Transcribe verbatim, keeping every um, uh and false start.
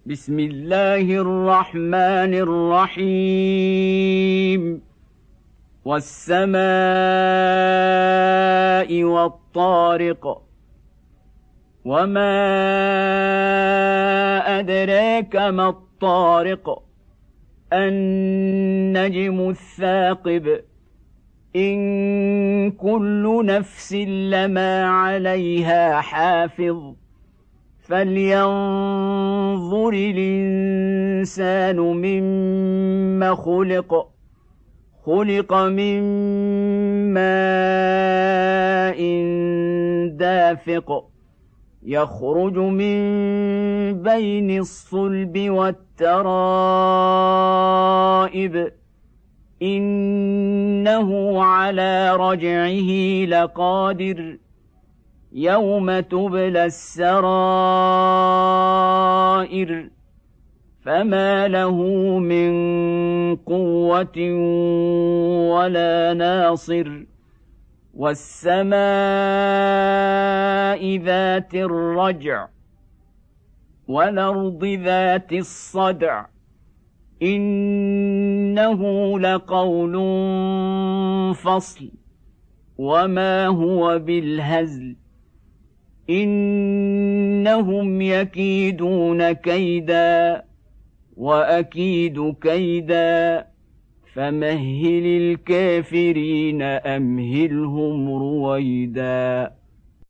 بسم الله الرحمن الرحيم والسماء والطارق وما أدراك ما الطارق النجم الثاقب إن كل نفس لما عليها حافظ فلينظر الإنسان مما خلق خلق من ماء دافق يخرج من بين الصلب والترائب إنه على رجعه لقادر يوم تبلى السرائر فما له من قوة ولا ناصر والسماء ذات الرجع والأرض ذات الصدع إنه لقول فصل وما هو بالهزل إنهم يكيدون كيدا وأكيد كيدا فمهل الكافرين أمهلهم رويدا.